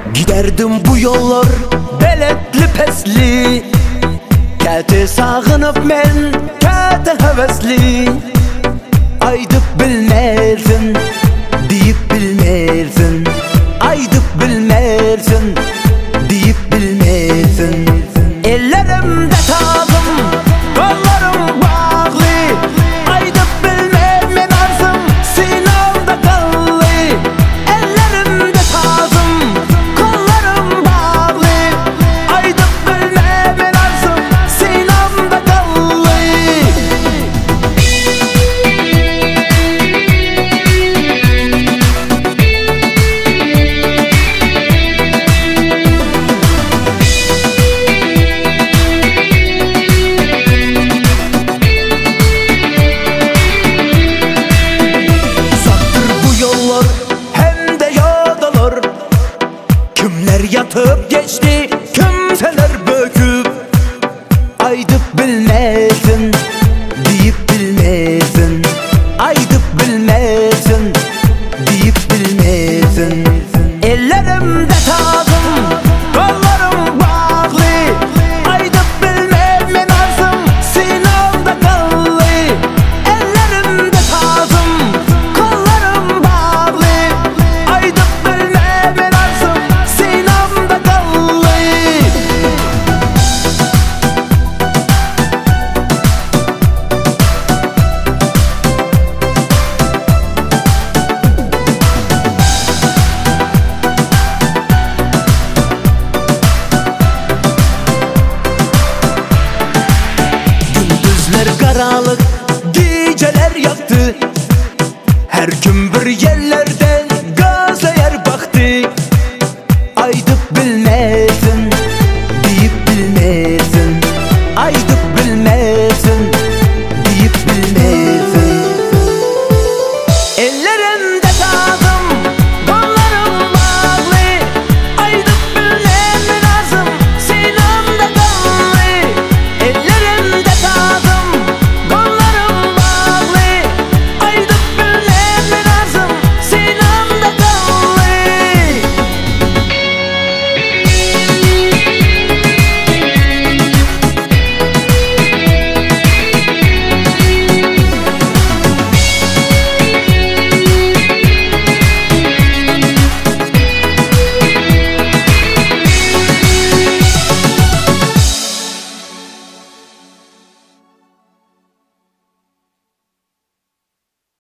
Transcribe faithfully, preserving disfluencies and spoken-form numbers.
Giderdim bu yollar beletli pesli, kete sağınıp men kete hevesli. Aydıp bilmersin, deyip bilmersin. Aydıp bilmersin, deyip bilmersin. Ellerimde tağım, kollarım bağlı. Aydıp bilmem men arzum, sinamda kallı. Ellerimde tağım, kollarım bağlı. Aydıp bilmem men arzum, sinamda kallı. Kimler yatıp geçti